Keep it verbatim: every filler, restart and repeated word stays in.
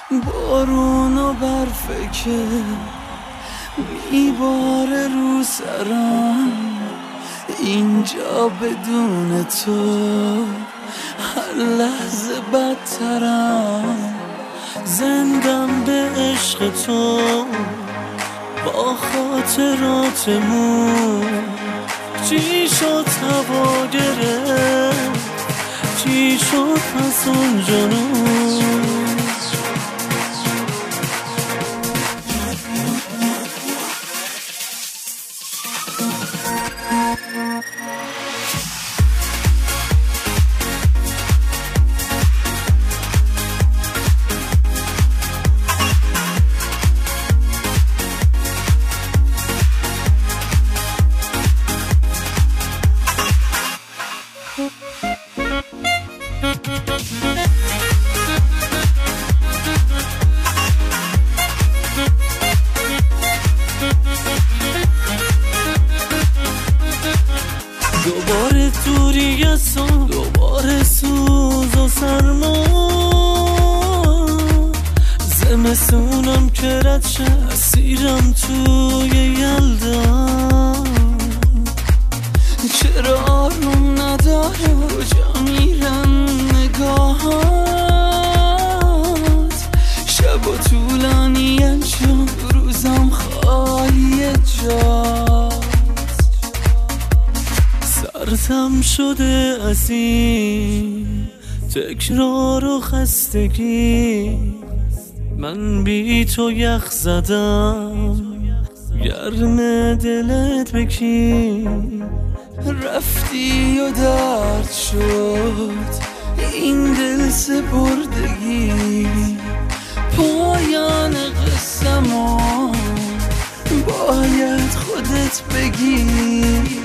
بارون و برفه که میباره رو سرم، اینجا بدون تو هر لحظه بدترم. زندم به عشق تو با خاطراتمون، چی شد هوا گرفت، چی شد پس اون جنون. دوباره دوری از تو، دوباره سوز و سرما، زمستونم که رد شه اسیرم توی یلدا. چرا آروم نداره، کجا میرن نگاهات؟ شب و طولانیه چون روزم خالی جات. سرتم شده از این تکرار و خستگی، من بی تو یخ زدم گرم دلت بکی. رفتی و درد شد این دل سپردگی، پایان قصه‌مو باید خودت بگی.